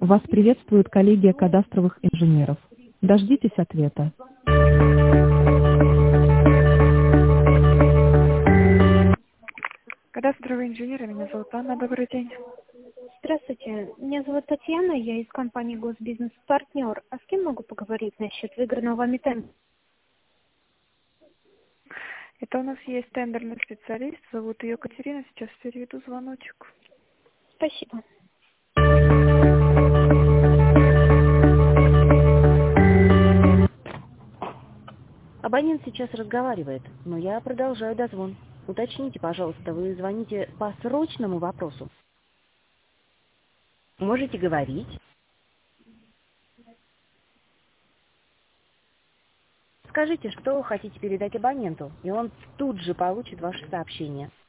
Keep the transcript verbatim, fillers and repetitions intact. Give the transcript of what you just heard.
Вас приветствует коллегия кадастровых инженеров. Дождитесь ответа. Кадастровые инженеры, меня зовут Анна, добрый день. Здравствуйте, меня зовут Татьяна, я из компании Госбизнес Партнер. А с кем могу поговорить насчет выигранного вами тендера? Это у нас есть тендерный специалист, зовут ее Катерина, сейчас переведу звоночек. Спасибо. Абонент сейчас разговаривает, но я продолжаю дозвон. Уточните, пожалуйста, вы звоните по срочному вопросу? Можете говорить. Скажите, что вы хотите передать абоненту, и он тут же получит ваше сообщение.